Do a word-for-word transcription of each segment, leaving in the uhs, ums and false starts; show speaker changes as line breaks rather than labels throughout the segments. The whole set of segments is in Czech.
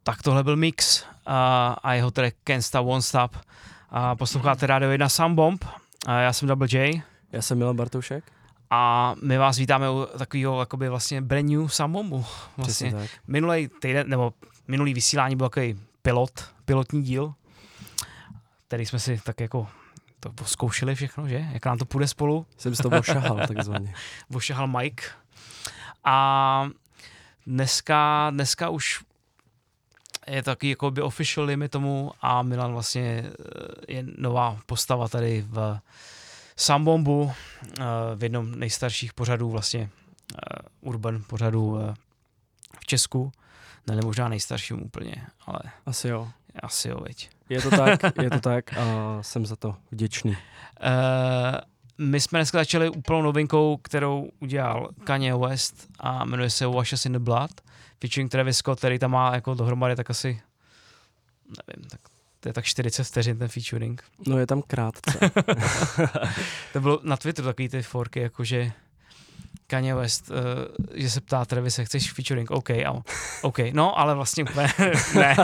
Tak tohle byl Mix a, a jeho track Can't Stop, Won't Stop. A posloucháte Rádio jedna Sound Bomb. A já jsem Double J.
Já jsem Milan Bartoušek.
A my vás vítáme u takového jakoby vlastně brand new Sound Bombu. Vlastně minulý týden, nebo minulý vysílání byl takový pilot, pilotní díl, který jsme si tak jako to zkoušeli všechno, že? Jak nám to půjde spolu.
Jsem z toho ošahal takzvaně.
Ošahal Mike. A dneska, dneska už je taky jako by official limit tomu a Milan vlastně je nová postava tady v Sound Bombu, v jednom nejstarších pořadů vlastně urban pořadů v Česku. Ne, možná nejstarším úplně, ale
asi jo.
Asi jo, veď.
Je to tak, je to tak a jsem za to vděčný. Uh,
my jsme dneska začali úplnou novinkou, kterou udělal Kanye West a jmenuje se Washes in the Blood, featuring Travis Scott, který tam má jako dohromady tak asi, nevím, tak to je tak čtyřicet vteřin ten featuring.
No je tam krátce.
To bylo na Twitteru takový ty forky, jakože Kanye West, uh, že se ptá Travis, chceš featuring? OK, a, OK, no, ale vlastně úplně ne.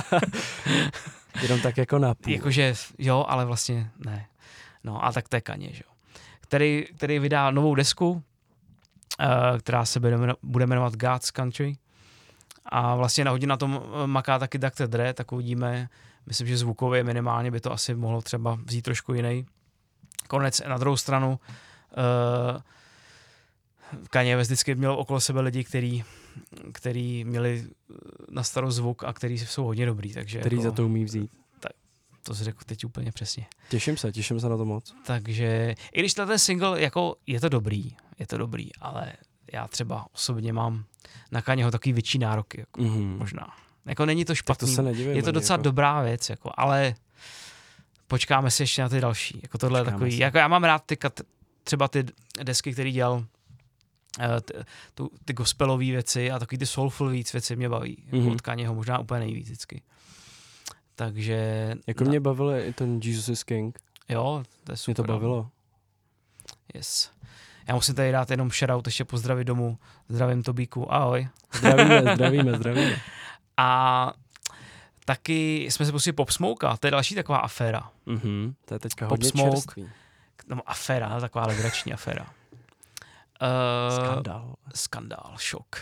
Jenom tak jako napůl.
Jakože jo, ale vlastně ne. No a tak to je Kanye, že jo. Který, který vydá novou desku, uh, která se bude, bude jmenovat God's Country. A vlastně na hodně na tom maká taky doktor Dre, tak uvidíme. Myslím, že zvukově minimálně by to asi mohlo třeba vzít trošku jiný konec. Na druhou stranu uh, Kanye West vždycky měl okolo sebe lidi, který, který měli na starost zvuk a který jsou hodně dobrý. Takže
který
jako,
za to umí vzít.
Tak, to jsi řekl teď úplně přesně.
Těším se, těším se na to moc.
Takže, i když ten single, jako je to dobrý, je to dobrý, ale já třeba osobně mám na Kanyeho takový větší nároky, jako, mm-hmm. možná. Jako není to špatný,
to se nedivím,
je to docela jako dobrá věc, jako, ale počkáme si ještě na ty další. Jako tohle takový, jako já mám rád ty, třeba ty desky, který dělal, Ty, tu, ty gospelové věci a takový ty soulful víc věci mě baví. Mm-hmm. Jako od Kanyeho možná úplně nejvíc vždycky. Takže...
Jako na... mě bavilo i ten Jesus is King.
Jo, to je super.
Mě to bavilo.
Yes. Já musím tady dát jenom shoutout, ještě pozdravit domů. Zdravím Tobíku, ahoj.
Zdravíme, zdravíme, zdravíme.
A taky jsme se pustili Pop Smoke, to je další taková aféra.
Mm-hmm. To je teďka
Pop
hodně
Smoke,
čerstvý.
No aféra, taková legrační aféra.
Uh, skandál.
Skandál, šok.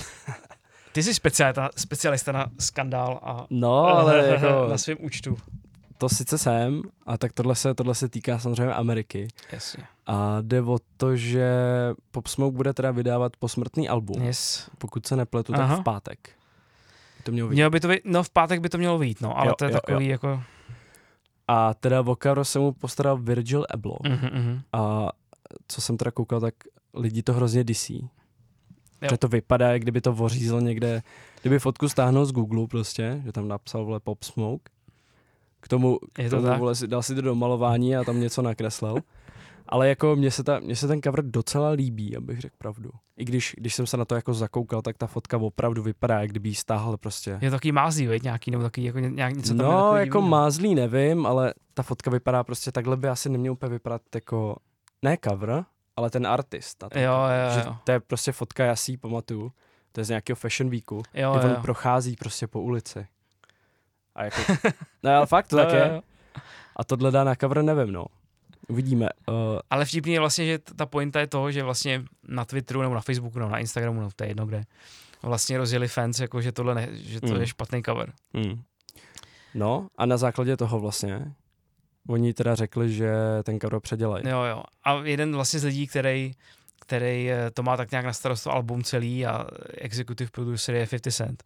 Ty jsi specialista, specialista na skandál a
no, ale jako
na svém účtu.
To sice jsem, a tak tohle se, tohle se týká samozřejmě Ameriky.
Jasně.
A jde o to, že Pop Smoke bude teda vydávat posmrtný album.
Yes.
Pokud se nepletu, tak
Aha.
v pátek. To mělo
mělo by to být, no v pátek by to mělo vyjít, no, ale jo, to je jo, takový jo. jako...
A teda o cover se mu postaral Virgil Abloh.
Mm-hmm.
A co jsem teda koukal, tak lidi to hrozně disí. Že to vypadá, jak kdyby to ořízl někde, kdyby fotku stáhnul z Google prostě, že tam napsal vole Pop Smoke. K tomu, k tomu vole, dal si to do malování a tam něco nakreslil. Ale jako mně se, ta, mně se ten cover docela líbí, abych řekl pravdu. I když, když jsem se na to jako zakoukal, tak ta fotka opravdu vypadá, jak kdyby ji stáhl prostě.
Je to takový mázlý, veď, nějaký, nebo takový, jako nějak něco tam
no, jako divný. Mázlý nevím, ale ta fotka vypadá prostě takhle by asi neměl úplně vypadat jako, ne cover, ale ten artist.
Jo, jo, jo.
Že to je prostě fotka, já si ji pamatuju. To je z nějakého fashion weeku,
jo,
kde
jo.
on prochází prostě po ulici. A jako, no ale fakt to
no,
tak
jo,
je.
Jo.
A tohle dá na cover, nevím, no. Uvidíme. Uh,
ale vtipný je vlastně, že ta pointa je toho, že vlastně na Twitteru nebo na Facebooku nebo na Instagramu, no to je jedno kde, vlastně rozjeli fans, jako že tohle ne, že to mm. je špatný cover.
Mm. No a na základě toho vlastně oni teda řekli, že ten cover předělají.
Jo, jo. A jeden vlastně z lidí, který, který to má tak nějak na starost album celý a executive producer je fifty cent.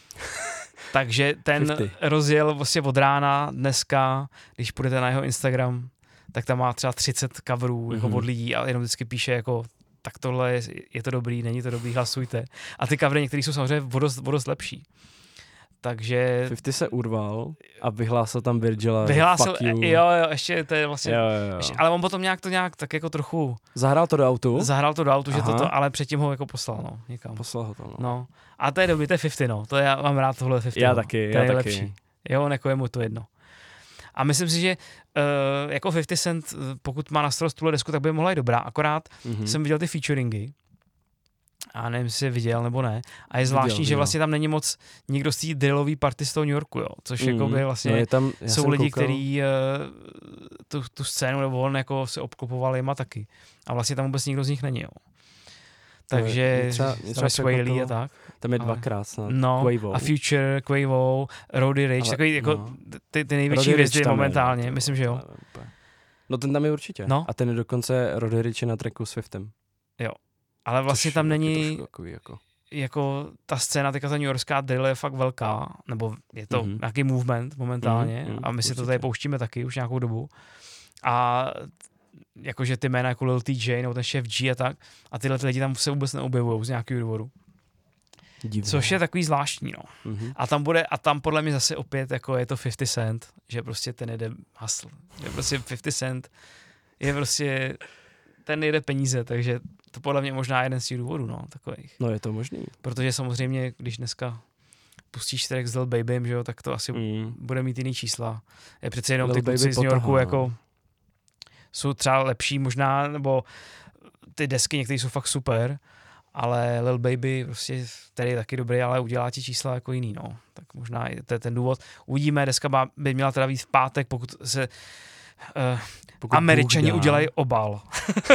Takže ten padesát rozjel vlastně od rána dneska, když půjdete na jeho Instagram, tak tam má třeba třicet coverů mm-hmm. jako od lidí a jenom vždycky píše jako tak tohle je, je to dobrý, není to dobrý, hlasujte. A ty covery některý jsou samozřejmě vodost, vodost lepší. Takže...
fifty se urval a vyhlásil tam Virgila.
Vyhlásil, jo, jo, ještě to je vlastně...
Jo, jo, jo.
Ještě, ale on potom nějak to nějak tak jako trochu...
Zahrál to do autu?
Zahrál to do autu, že toto, ale předtím ho jako poslal, no, někam.
Poslal ho to, no.
no. A to je dobrý, to je fifty, no. To je, já mám rád tohle fifty.
Já
no.
taky,
to
já
je
taky.
Lepší. Jo, jako je mu to jedno. A myslím si, že uh, jako fifty cent, pokud má na starost tuhle desku, tak by mohla i dobrá. Akorát mm-hmm. jsem viděl ty featuringy A nevím, jestli je viděl nebo ne. A je zvláštní, viděl, že vlastně tam není moc nikdo z té drillové party z toho New Yorku, jo. Což mm, jako by vlastně
no je tam,
jsou lidi, kteří uh, tu, tu scénu nebo on jako se obklopoval jima taky. A vlastně tam vůbec nikdo z nich není, jo. Takže tam je Sway Lee a tak.
Tam je dvakrát snad.
No,
Quavo.
a Future, Quavo, Roddy Ricch, takový jako no. ty, ty největší hvězdy momentálně, je, no, myslím, že jo.
No ten tam je určitě. No. A ten je dokonce Roddy Ricch na tracku Swiftem.
Jo. Ale vlastně což tam není,
takový jako...
jako ta scéna, teďka ta newyorská drill je fakt velká, nebo je to mm-hmm. nějaký movement momentálně mm-hmm, a my určitě. Si to tady pouštíme taky už nějakou dobu. A jakože ty jména jako Lil T J nebo ten Chef G a tak, a tyhle ty lidi tam se vůbec neobjevují z nějakého důvodu. Divné. Což je takový zvláštní, no. Mm-hmm. A tam bude, a tam podle mě zase opět jako je to fifty cent, že prostě ten jede hustle. Že prostě fifty cent je prostě, ten jede peníze, takže to podle mě možná jeden z těch důvodů, no, takových.
No je to možný.
Protože samozřejmě, když dneska pustíš track s Lil Babym, že jo, tak to asi mm. bude mít jiný čísla. Je přece jenom Lil ty kluci z New Yorku, jako jsou třeba lepší možná, nebo ty desky některé jsou fakt super, ale Lil Baby prostě, který je taky dobrý, ale udělá ti čísla jako jiný, no. Tak možná to je ten důvod. Uvidíme, deska by měla teda být v pátek, pokud se uh, pokud Američani udělají obal.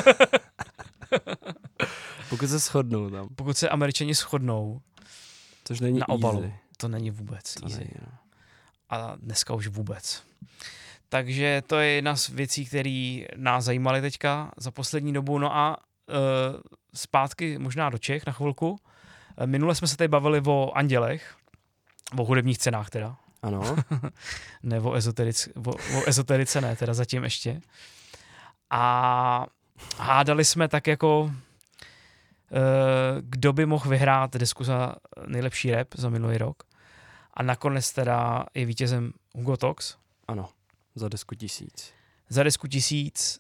Pokud se shodnou tam.
Pokud se Američani shodnou
což není
na obalu.
Easy.
To není vůbec
to
easy.
Není, no.
A dneska už vůbec. Takže to je jedna z věcí, které nás zajímaly teďka za poslední dobu. No a uh, zpátky možná do Čech na chvilku. Minule jsme se tady bavili o andělech, o hudebních cenách teda.
Ano.
ne o, ezoteric, o, o ezoterice, ne, teda zatím ještě. A hádali jsme tak jako, uh, kdo by mohl vyhrát desku za nejlepší rap za minulý rok. A nakonec teda je vítězem Hugo Tox.
Ano, za desku tisíc.
Za desku tisíc.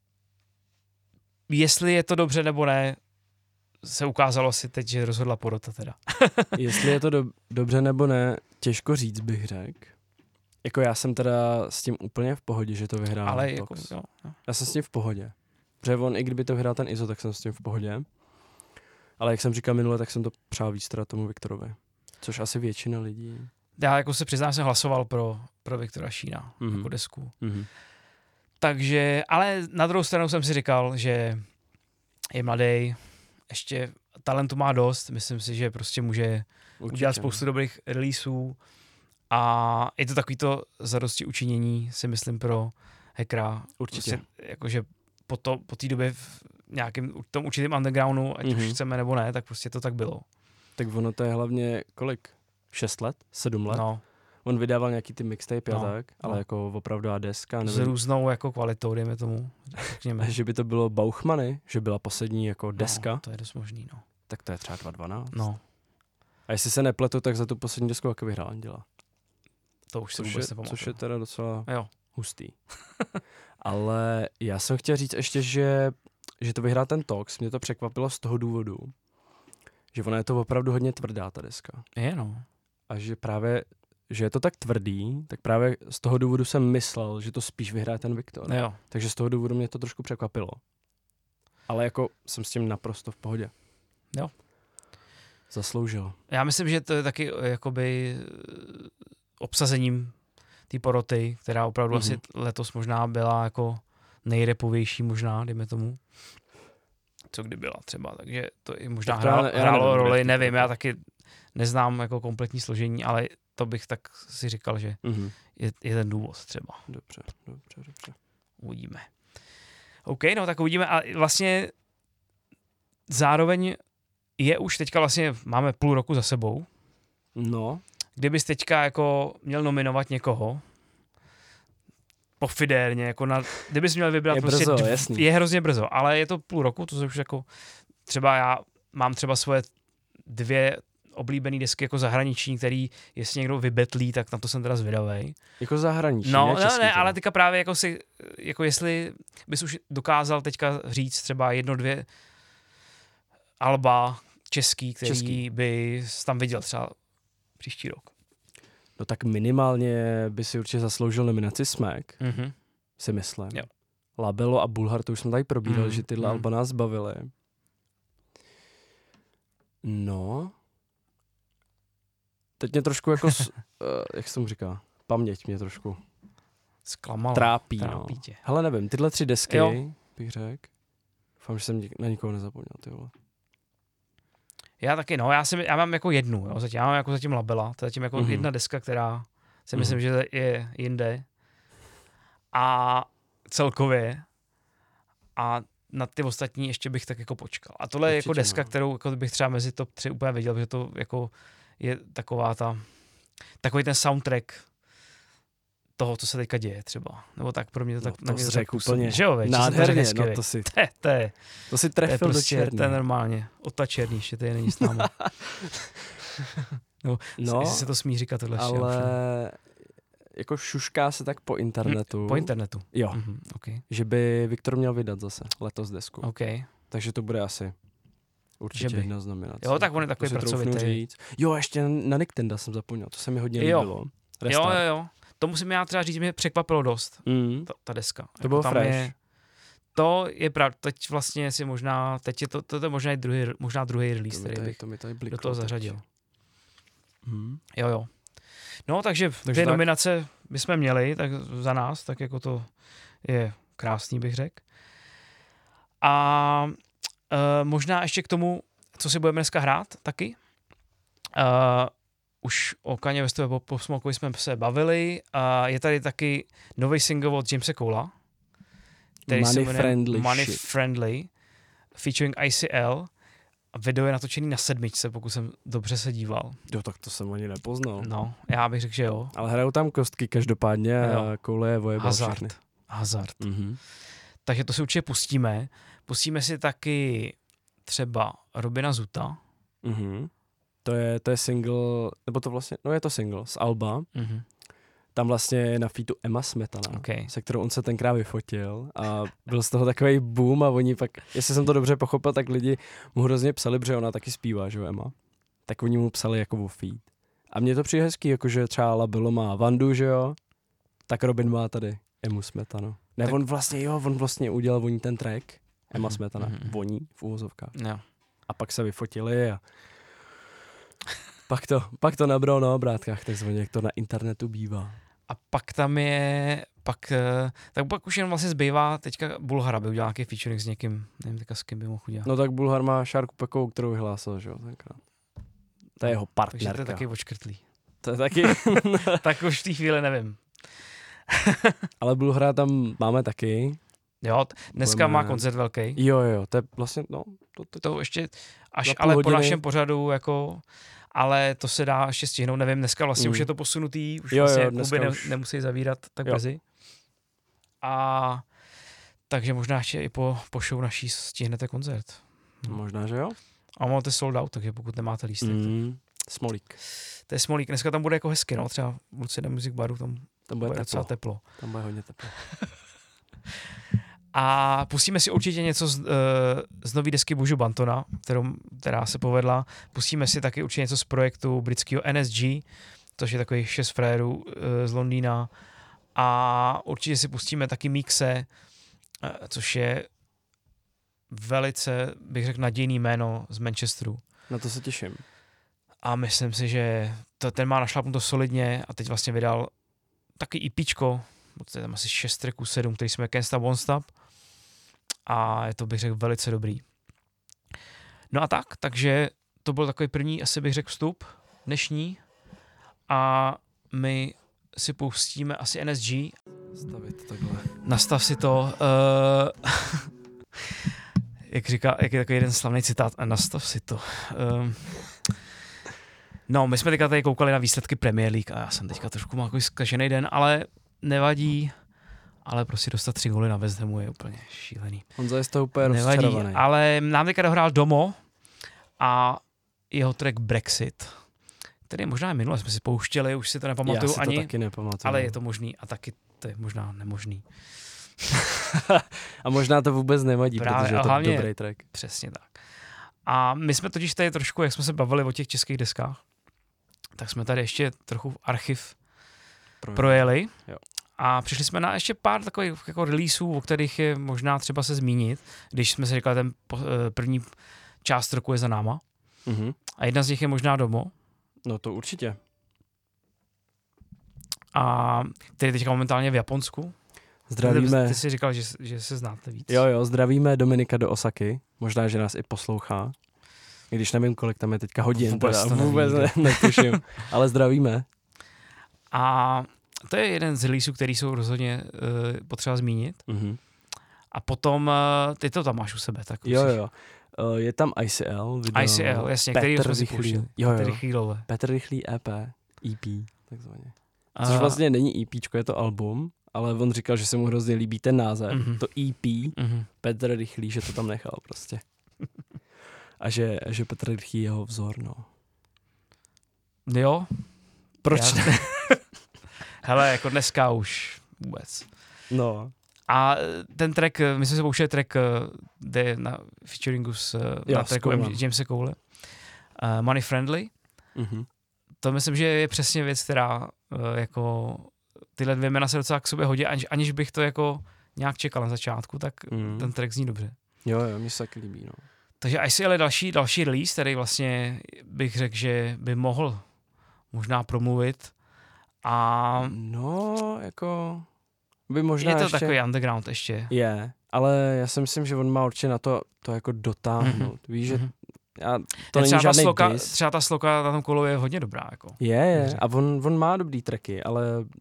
Jestli je to dobře nebo ne, se ukázalo si teď, že rozhodla porota teda.
Jestli je to do, dobře nebo ne, těžko říct bych řekl. Jako já jsem teda s tím úplně v pohodě, že to vyhrál.
Ale jako, jo, jo.
Já jsem s tím v pohodě. Protože on, i kdyby to vyhrál ten Izo, tak jsem s tím v pohodě. Ale jak jsem říkal minule, tak jsem to přál víc teda tomu Viktorovi. Což asi většina lidí.
Já jako se přiznám, jsem hlasoval pro, pro Viktora Šína mm-hmm. jako desku.
Mm-hmm.
Takže, ale na druhou stranu jsem si říkal, že je mladý, ještě talentu má dost, myslím si, že prostě může určitě udělat spoustu dobrých releaseů a je to takový to zadosti učinění, si myslím, pro hackera.
Určitě.
Prostě, jakože po, to, po té době v nějakém tom určitém undergroundu, ať mm-hmm. už chceme nebo ne, tak prostě to tak bylo.
Tak ono to je hlavně kolik? Šest let? Sedm let?
No.
On vydával nějaký ty mixtape
no,
a tak, ale
no.
jako opravdová deska. Nevím.
S různou jako kvalitou, dejme tomu.
Řekněme. Že by to bylo Bauchmany, že byla poslední jako deska.
No, to je dost možný, no.
Tak to je třeba dva dvanáct.
No.
A jestli se nepletu, tak za tu poslední desku jak vyhrál Anděla.
To už si
což
vůbec
je,
nepamatuju.
Což je teda docela
jo.
hustý. Ale já jsem chtěl říct ještě, že, že to vyhrál ten Tox. Mě to překvapilo z toho důvodu, že ona je to opravdu hodně tvrdá, ta deska.
Je, no.
A že právě, že je to tak tvrdý, tak právě z toho důvodu jsem myslel, že to spíš vyhraje ten Viktor.
Jo.
Takže z toho důvodu mě to trošku překvapilo. Ale jako jsem s tím naprosto v pohodě.
Jo.
Zasloužil.
Já myslím, že to je taky jakoby obsazením té poroty, která opravdu mm-hmm. asi letos možná byla jako nejrepovější možná, dejme tomu. Co kdy byla třeba, takže to i možná hrálo,
já, já
hrálo
nevím,
roli, nevím, já taky neznám jako kompletní složení, ale to bych tak si říkal, že mm-hmm. je, je ten důvod třeba.
Dobře, dobře, dobře.
Uvidíme. OK, no tak uvidíme a vlastně zároveň je už teďka vlastně, máme půl roku za sebou.
No.
Kdybys teďka jako měl nominovat někoho pofidérně, jako na, kdybys měl vybrat
je
prostě
brzo,
dv,
jasný.
Je hrozně brzo, ale je to půl roku, to už jako třeba já mám třeba svoje dvě oblíbené desky jako zahraniční, který jestli někdo vybetlí, tak na to jsem teda zvědavej.
Jako zahraniční,
no,
ne český,
ne, ne, ale teďka právě jako si, jako jestli bys už dokázal teďka říct třeba jedno, dvě alba český, který český. Bys tam viděl třeba příští rok.
No tak minimálně by si určitě zasloužil nominaci Smack,
mm-hmm.
si myslím.
Jo.
Labelo a Bulhar, to už jsme tady probírali, mm, že tyhle mm. alba nás bavily. No. Teď mě trošku jako, s, uh, jak se tomu říká, paměť mě trošku
Zklamala.
trápí.
Trápí
No.
tě.
Hele, nevím, tyhle tři desky,
Jo.
bych řekl. Doufám, že jsem na nikoho nezapomněl, ty vole.
Já taky, no, já, si, já mám jako jednu, jo, zatím, já mám jako zatím labela, to je zatím jako
Mhm.
jedna deska, která si
Mhm.
myslím, že je jinde. A celkově. A na ty ostatní ještě bych tak jako počkal. A tohle je jako
Určitě,
deska,
no.
kterou jako bych třeba mezi top tři úplně viděl, protože to jako je taková ta, takový ten soundtrack toho, co se teďka děje třeba. Nebo tak pro mě to
No,
tak
to
na mě
jsi
to
řekl
tak působí.
úplně
Že jo, veď, že jsem to řekl
nádherně,
hezky,
no
veď.
to si,
To je, to je,
to si
to je
trefil
prostě,
do černý.
to je normálně. Ota Černý, že to je není s náma. no,
No,
jestli se to smí říkat tohle.
ale jako šušká se tak po internetu,
Po internetu.
jo,
Mhm, okay.
že by Viktor měl vydat zase letos desku.
OK.
Takže to bude asi určitě
Že by.
jedna z nominací.
Jo, tak on je takový
To si troufnu
pracovitý.
říct. Jo, ještě na Niktenda jsem zapomněl, to se mi hodně
Jo.
líbilo.
Jo,
Restart.
jo, jo. To musím já třeba říct, že mě překvapilo dost,
Mm,
ta, ta deska.
to bylo
tam
fresh.
Je, to je pravda, teď vlastně si možná, teď je to, to, to je možná i druhý, možná druhý
To
release,
mi
který
tady,
bych
to mi tady
do
bliklo
toho
teď.
zařadil.
Mm.
Jo, jo. No, takže,
Takže
dvě
tak.
nominace bychom měli, tak za nás, tak jako to je krásný, bych řekl. A e, možná ještě k tomu, co si budeme dneska hrát taky. E, už o Kanye Westovi po, po Smokovi jsme se bavili. A je tady taky nový single od Jamesa Cola, který se
Money
jmenuje
Friendly
Money
Shit.
Friendly, featuring I C L. A video je natočený na sedmičce, pokud jsem dobře se díval.
Jo, tak to jsem ani nepoznal.
No, já bych řekl, že jo.
Ale hrajou tam kostky každopádně
Jo.
a koule je vojebal
Hazard.
všechny.
Hazard.
Mhm.
Takže to si určitě pustíme. Pustíme si taky třeba Robina Zuta.
Mhm. To je, to je single, nebo to vlastně, no je to single z alba.
Mhm.
Tam vlastně je na featu Emma Smetana,
Okay.
se kterou on se tenkrát vyfotil a byl z toho takový boom a oni pak, jestli jsem to dobře pochopil, tak lidi mu hrozně psali, protože ona taky zpívá, že jo, Emma. Tak oni mu psali jako o feat. A mně to přijde hezký, jakože třeba Labilo má Vandu, že jo, tak Robin má tady Emmu Smetanu. Ne,
Tak-
on vlastně, jo, on vlastně udělal voní ten track, Emma
Mhm,
Smetana,
mhm.
voní v úvozovkách.
Jo.
A pak se vyfotili a pak to, pak to nabralo na obrátkách, takzvaně, jak to na internetu bývá.
A pak tam je, pak, eh, tak pak už jen vlastně zbývá teďka Bulhar, aby udělal nějaký featuring s někým, nevím teďka s kým by mohl udělat.
No tak Bulhar má Šárku Pekovou, kterou vyhlásil, že jo, tenkrát. To je jeho
Takže
partnerka.
to je taky očkrtlý.
To je taky,
Tak už v té chvíli nevím.
ale Bulhara tam máme taky.
Jo, t- dneska
Budeme-
má koncert velký.
Jo, jo, to je vlastně, no, to, to,
To ještě až,
Za půl
ale po
hodiny.
našem pořadu, jako, ale to se dá ještě stihnout, nevím, dneska vlastně
Mm.
už je to posunutý, už
Jo, jo,
vlastně
dneska
kluby ne,
už.
nemusí zavírat tak
Jo.
brzy. A takže možná ještě i po, po show naší stihnete koncert.
možná, že jo.
A máte sold out, takže pokud nemáte lístek. Mm.
Mm, Smolík,
To je smolík, dneska tam bude jako hezky, no, třeba v Lucida Music Baru, tam
tam
bude
bude
docela
teplo.
teplo.
Tam bude hodně teplo.
A pustíme si určitě něco z, uh, z nový desky Buju Bantona, kterou, která se povedla. Pustíme si taky určitě něco z projektu britského N S G, což je takový šest frérů uh, z Londýna. A určitě si pustíme taky Mixe, uh, což je velice, bych řekl, nadějný jméno z Manchesteru.
Na to se těším.
A myslím si, že to, ten má našlapnuto solidně a teď vlastně vydal taky EPčko, to je tam asi šest tracků, sedm, který jsme Can't Stop, Won't Stop. A je to, bych řekl, velice dobrý. No a tak, takže to byl takový první, asi bych řekl, vstup dnešní. A my si pustíme asi N S G.
Stavit takhle.
Nastav si to. Uh, jak říká, jak je takový jeden slavný citát, a nastav si to. Um, no, my jsme teďka tady koukali na výsledky Premier League a já jsem teďka trošku mám takový zkažený den, ale nevadí. Ale prostě dostat tři góly na West Hamu je úplně šílený.
Honza je z toho úplně
Nevadí,
rozčarovaný.
ale nám teďka dohrál Domo a jeho track Brexit, který možná minule jsme si pouštěli, už si to nepamatuju
Já si to
ani,
taky nepamatuju.
ale je to možný a taky to je možná nemožný.
A možná to vůbec nevadí,
Právě,
protože je
a
to
hlavně-
dobrý track.
Přesně tak. A my jsme totiž tady trošku, jak jsme se bavili o těch českých deskách, tak jsme tady ještě trochu archiv projeli.
Jo.
A přišli jsme na ještě pár takových jako releaseů, o kterých je možná třeba se zmínit, když jsme si říkali, ten po, eh, první část roku je za náma.
Mm-hmm.
A jedna z nich je možná Domo.
No to určitě.
A který teďka momentálně v Japonsku.
Zdravíme.
Ty, ty jsi říkal, že, že se znáte víc.
Jo, jo, zdravíme Dominika do Osaky. Možná, že nás i poslouchá. I když nevím, kolik tam je teďka hodin.
Vůbec,
teda,
to
vůbec ne, netuším. Ale zdravíme.
A to je jeden z releaseů, který jsou rozhodně uh, potřeba zmínit.
Mm-hmm.
A potom, uh, ty to tam máš u sebe. Tak
jo,
musíš...
jo. Uh, je tam I C L. Video
I C L, jasně,
Petr
který jsme si
Rychlý.
pouštěli.
Jo, jo.
Petr Rychlýlové.
Petr Rychlý E P. E P, takzvaně.
Uh,
Což vlastně není EPčko, je to album, ale on říkal, že se mu hrozně líbí ten název.
Mm-hmm.
To E P,
mm-hmm.
Petr Rychlý, že to tam nechal prostě. A že, že Petr Rychlý je jeho vzor, no.
Jo.
Proč
Já...
ne?
Hele, jako dneska už vůbec.
No.
A ten track, my jsme se pouštěli track, jde na featuringu s,
jo,
na tracku Jamesa Cole. Uh, Money Friendly.
Mm-hmm.
To myslím, že je přesně věc, která uh, jako tyhle dvě jména se docela k sobě hodí, aniž, aniž bych to jako nějak čekal na začátku, tak mm. ten track zní dobře.
Jo, jo, mi se taky líbí, no.
Takže I C L je další, další release, který vlastně bych řekl, že by mohl možná promluvit. A
no, jako by možná
je to
ještě...
takový underground ještě.
Je, ale já si myslím, že on má určitě na to, to jako dotáhnout. Mm-hmm. Víš, že
mm-hmm.
já, to
je
není žádný
sloka,
diss.
Třeba ta sloka na tom kolu je hodně dobrá. Jako.
Je, je. A on, on má dobrý tracky, ale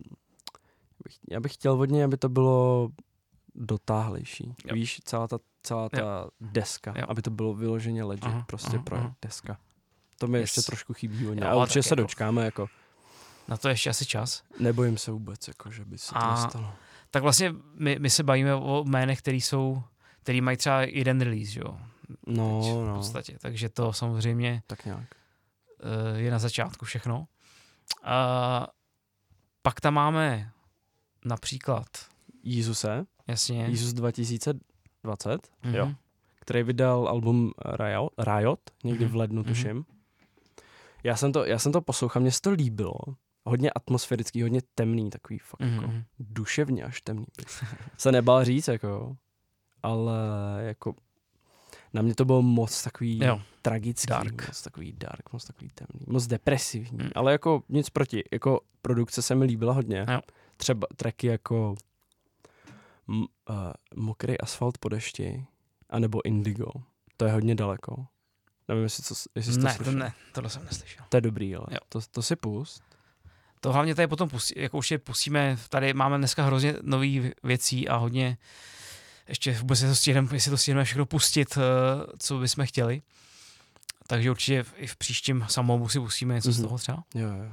já bych chtěl hodně, aby to bylo dotáhlejší. Jo. Víš, celá ta, celá ta
jo.
deska, jo. Aby to bylo vyloženě legit, aha, prostě aha, pro aha. deska. To mi yes. ještě trošku chybí hodně. A určitě se jako dočkáme, jako.
Na to ještě asi čas.
Nebojím se vůbec, jako, že by se to nestalo.
Tak vlastně my, my se bavíme o jménech, který jsou, který mají třeba jeden release, jo.
No,
Teď,
no.
V podstatě, takže to samozřejmě
tak nějak.
Uh, je na začátku všechno. Uh, pak tam máme například
Jízuse.
Jasně.
Jízus dva tisíce dvacet,
mm-hmm.
jo. Který vydal album Riot, Riot někdy mm-hmm. v lednu, tuším. Mm-hmm. Já jsem to, já jsem to poslouchal, mně se to líbilo. Hodně atmosférický, hodně temný, takový fakt mm-hmm. jako duševně až temný. Se nebál říct, jako, ale jako na mě to bylo moc takový jo. tragický,
dark.
moc takový dark, moc takový temný, moc depresivní, mm. ale jako nic proti, jako produkce se mi líbila hodně.
Jo.
Třeba tracky jako m, uh, Mokrý asfalt po dešti, anebo Indigo, to je hodně daleko. Nevím, jestli, co, jestli jsi
ne,
to slyšel.
Ne, tohle jsem neslyšel.
To je dobrý, ale to, to si pust.
To hlavně tady potom pustí, jako už je pustíme, tady máme dneska hrozně nových věcí a hodně, ještě vůbec to stihneme, jestli to stihneme všechno pustit, co bychom chtěli. Takže určitě i v příštím samoubu si pustíme něco mm-hmm. z toho třeba.
Jo, jo.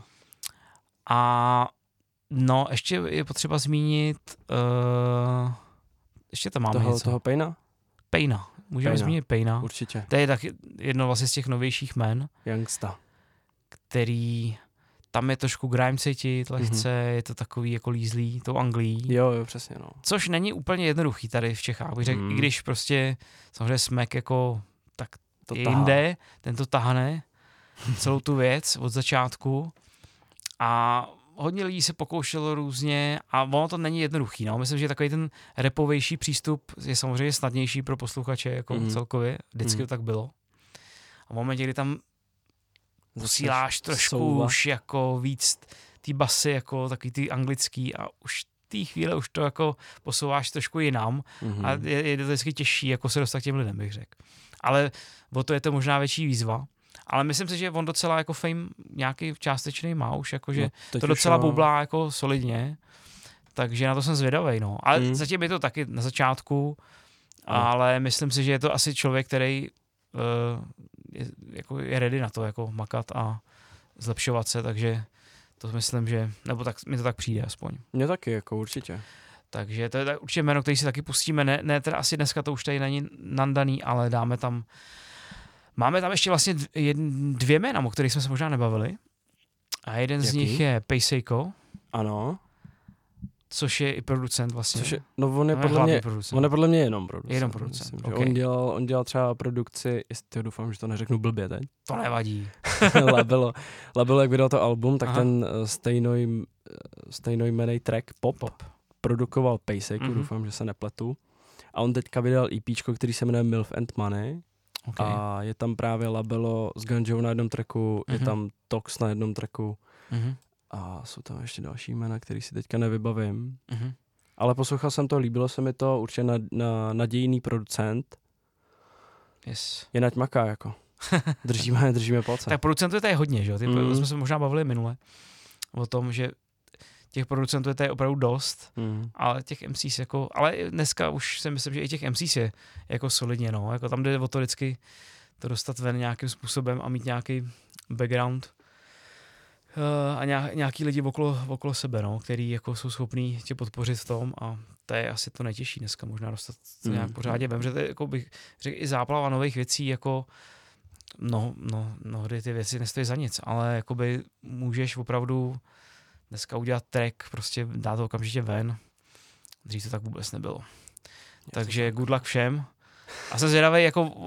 A no, ještě je potřeba zmínit, uh, ještě tam máme
toho,
něco.
Toho Payna?
Payna. Můžeme
Payna.
zmínit Payna.
Určitě.
To je tak jedno vlastně z těch novějších jmen.
Youngsta.
Který, tam je trošku grime cítit lehce, mm-hmm. je to takový jako lízlý, tou Anglií.
Jo, jo, přesně, no.
Což není úplně jednoduchý tady v Čechách, bych řekl, mm. i když prostě samozřejmě Smek jako tak to jinde, ten to tahne celou tu věc od začátku a hodně lidí se pokoušelo různě a ono to není jednoduchý, no. Myslím, že takový ten rapovější přístup je samozřejmě snadnější pro posluchače jako mm. celkově, vždycky mm. to tak bylo. A v momentě, kdy tam posíláš trošku souva. Už jako víc ty basy, jako takový ty anglický a už té chvíle už to jako posouváš trošku jinam mm-hmm. a je, je to vždycky těžší jako se dostat k těm lidem, bych řekl. Ale o to je to možná větší výzva. Ale myslím si, že on docela jako fame nějaký částečný má už, jakože no, to docela no. bublá jako solidně, takže na to jsem zvědavej, no. Ale mm. zatím je to taky na začátku, no. ale myslím si, že je to asi člověk, který uh, je, jako je ready na to, jako makat a zlepšovat se, takže to myslím, že, nebo tak mi to tak přijde aspoň.
Mně taky, jako určitě.
Takže to je tak určitě jméno, který si taky pustíme, ne, ne teda asi dneska to už tady není nandaný, ale dáme tam, máme tam ještě vlastně dvě, dvě jména, o kterých jsme se možná nebavili. A jeden Jaký? z nich je Paysejko.
Ano.
Což je i producent vlastně.
Což je, no on je, no, podle mě, on je podle mě jenom producent.
Jenom producent,
myslím,
okay.
on, dělal, on dělal třeba produkci, jestli doufám, že to neřeknu blbě teď.
To nevadí.
Labelo, Labelo, jak vydal to album, tak Aha. ten stejnoj, stejnojmenný track Pop, Pop. produkoval Paysejku, mm-hmm. doufám, že se nepletu. A on teďka vydal EPčko, který se jmenuje Milf and Money.
Okay.
A je tam právě Labelo s Ganjou na jednom tracku, mm-hmm. je tam Tox na jednom tracku
Mm-hmm.
a jsou tam ještě další jména, který si teďka nevybavím.
Mm-hmm.
Ale poslouchal jsem to, líbilo se mi to, určitě na, na, nadějný producent.
Yes.
Je nať maká, jako. Držíme, držíme palce.
Tak producentů je tady hodně, že jo? Ty
Mm.
jsme se možná bavili minule o tom, že těch producentů je tady opravdu dost,
Mm.
ale těch M Cs jako, ale dneska už si myslím, že i těch M Cs je jako solidně, no, jako tam jde o to vždycky to dostat ven nějakým způsobem a mít nějaký background uh, a nějaký lidi okolo, okolo sebe, no, který jako jsou schopní tě podpořit v tom a to je asi to nejtěžší dneska možná dostat to nějak
Mm.
pořádně vem, že to je, jako bych řekl, i záplava nových věcí, jako no, no, mnohdy ty věci nestojí za nic, ale jakoby můžeš opravdu dneska udělat track, prostě dát to okamžitě ven. Dřív to tak vůbec nebylo. Takže good luck všem. A jsem zvědavý, jako,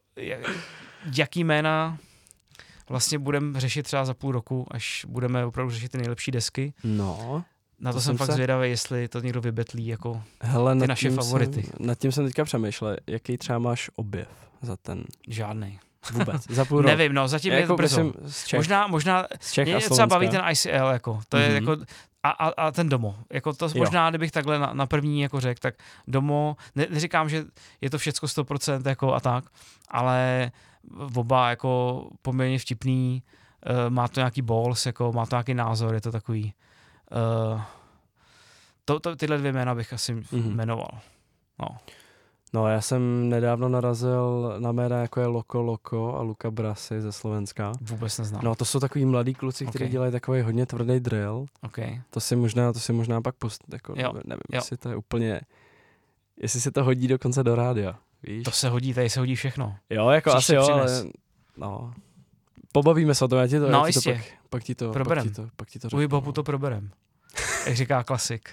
jaký jména vlastně budeme řešit třeba za půl roku, až budeme opravdu řešit ty nejlepší desky.
No.
Na to, to jsem fakt se... zvědavý, jestli to někdo vybetlí jako
Hele,
ty naše favority.
Jsem, nad tím jsem teďka přemýšlel, jaký třeba máš objev za ten...
Žádnej.
Vůbec, za půl rok.
Nevím, no, zatím je, je to brzo. Možná, možná,
z Čech
mě třeba baví ten I C L, jako, to je mm-hmm. jako, a, a, a ten Domo, jako to jo. Možná, kdybych takhle na, na první jako řekl, tak Domo, ne, neříkám, že je to všecko sto procent jako a tak, ale oba jako poměrně vtipný, uh, má to nějaký balls, jako, má to nějaký názor, je to takový, uh, to, to, tyhle dvě jména bych asi mm-hmm. jmenoval, no.
No, já jsem nedávno narazil na jména, jako je Loko Loko a Luka Brasi ze Slovenska.
Vůbec neznám.
No, to jsou takový mladí kluci, kteří okay. dělají takový hodně tvrdý drill.
Okay.
To si možná, to si možná pak post, jako,
jo.
nevím,
jo.
jestli to je úplně, jestli se to hodí dokonce do rádia, víš?
To se hodí, tady se hodí všechno.
Jo, jako
Příště
asi jo,
přines.
ale no, pobavíme se o tom, já ti to,
no,
já ti to
jistě.
pak, pak ti to,
proberem.
pak ti to, pak ti to řeknu.
U hip-hopu to proberem, jak říká klasik.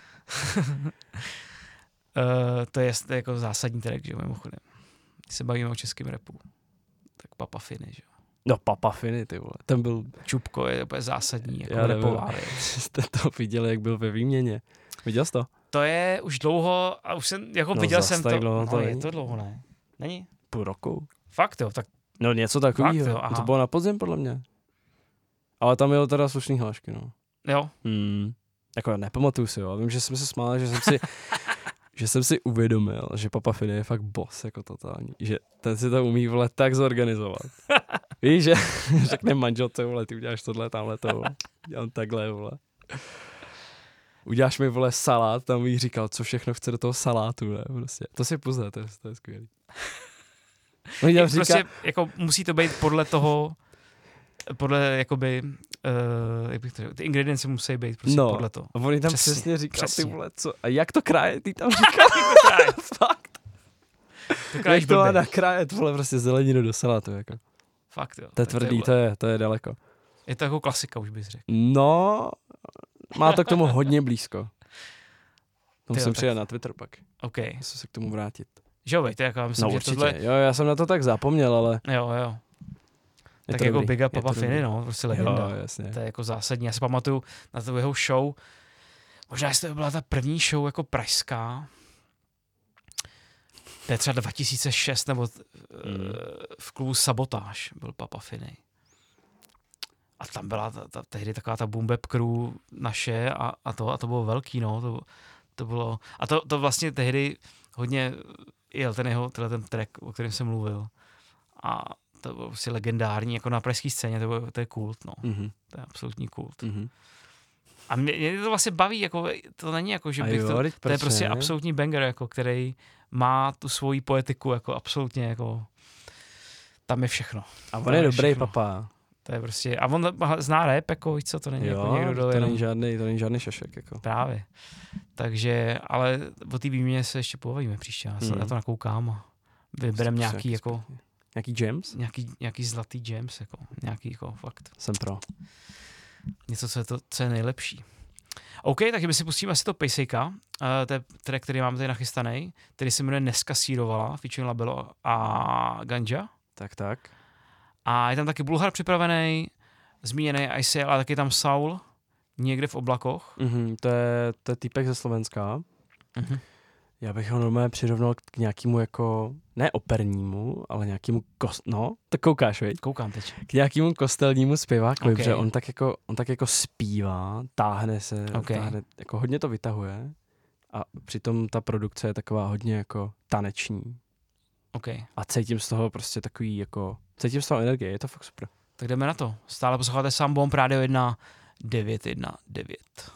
Uh, to je jako zásadní track, že jo, mimochodem. Když se bavíme o českém rapu, tak Papa Finy, že jo.
No Papa Finy, ty vole, ten byl...
Čupko je úplně zásadní, jako
já
rapová
věc. Jste to viděli, jak byl ve výměně. Viděl jsi to?
To je už dlouho, a už jsem, jako
no,
viděl jsem to,
dlouho,
no
to
je
není.
to dlouho, ne? Není?
Půl roku.
Fakt jo, tak...
No něco takového, to bylo na podzim podle mě. Ale tam měl teda slušný hlášky, no.
Jo.
Hmm. Jako nepamatuju si, jo. Vím, že jsme se smáli, že jsem si... že jsem si uvědomil, že Papa Finy je fakt boss, jako totální. Že ten si to umí, vole, tak zorganizovat. Víš, že řekne manželce, vole, ty uděláš tohle, tamhle to, vole. Dělám takhle, vole. Uděláš mi, vole, salát, tam jí říkal, co všechno chce do toho salátu, ne, prostě. To si pozná, to je, to je skvělý.
No, říká, prostě, jako musí to být podle toho, podle, jakoby, uh, jak bych to řekl, ty ingredience musí být prostě
no,
podle toho.
A oni tam přesně, přesně říkal, přesně. Ty vole, co, a jak to kráje, ty tam říkal, fakt.
To kráješ
jak to má nakrájet, vole, prostě zeleninu do salátu, jako.
Fakt, jo.
To je tvrdý, to je, to je daleko.
Je to jako klasika, už bys řekl.
No, má to k tomu hodně blízko. To musím
tak...
přijet na Twitter pak.
OK.
Musím se k tomu vrátit.
Že jo, to jako, myslím,
no,
že
určitě.
tohle...
Jo, já jsem na to tak zapomněl, ale...
Jo, jo.
Je
tak jako
dobrý.
Big Up Papa Finy, no, prostě legenda.
Jo, jasně.
To je jako zásadní. Já si pamatuju na tu jeho show, možná jestli to byla ta první show jako pražská, to je třeba dva tisíce šest, nebo mm. v klubu Sabotáž byl Papa Finy. A tam byla ta, ta, tehdy taková ta boom bap crew naše a, a, to, a to bylo velký, no, to, to bylo, a to, to vlastně tehdy hodně jel ten jeho, ten track, o kterém jsem mluvil. A to bylo prostě legendární, jako na pražské scéně, to, bylo, to je kult, no.
Mm-hmm.
To je absolutní kult.
Mm-hmm.
A mě, mě to vlastně baví, jako, to není jako, že bych
jo,
to, to je prostě
ne?
absolutní banger, jako, který má tu svoji poetiku, jako absolutně, jako, tam je všechno.
A on je dobrý papa.
To je prostě, a on zná rap, jako, víš co, to není
jo,
jako někdo dole.
to není žádný, to není žádný šašek, jako.
Právě. Takže, ale o té výměně se ještě pobavíme příště, já, mm. já to nakoukám a vyberem
Zpět,
nějaký, jako,
nějaký gems?
Nějaký, nějaký zlatý gems, jako, nějaký, jako, fakt.
Jsem pro.
Něco, co je, to, co je nejlepší. OK, tak my si pustíme asi to Pejsejka, uh, to je track, který máme tady nachystaný, který se jmenuje Neskasírovala, featuring Labelo a Ganja.
Tak, tak.
A je tam taky Bulhar připravený, zmíněný I C L, a taky tam Saul, někde v oblakoch.
Mm-hmm, to, je, to je týpek ze Slovenska.
Mm-hmm.
Já bych ho normálně přirovnal k nějakému jako, ne opernímu, ale nějakému, kos, no, to koukáš, viď?
Koukám teď.
K nějakému kostelnímu zpěvákovi,
Okay.
protože on tak jako, on tak jako zpívá, táhne se,
Okay.
táhne, jako hodně to vytahuje a přitom ta produkce je taková hodně jako taneční.
Okay.
A cítím z toho prostě takový jako, cítím z toho energie, je to fakt super.
Tak jdeme na to. Stále posloucháte Sound Bomb, Rádio jedna devět jedna devět.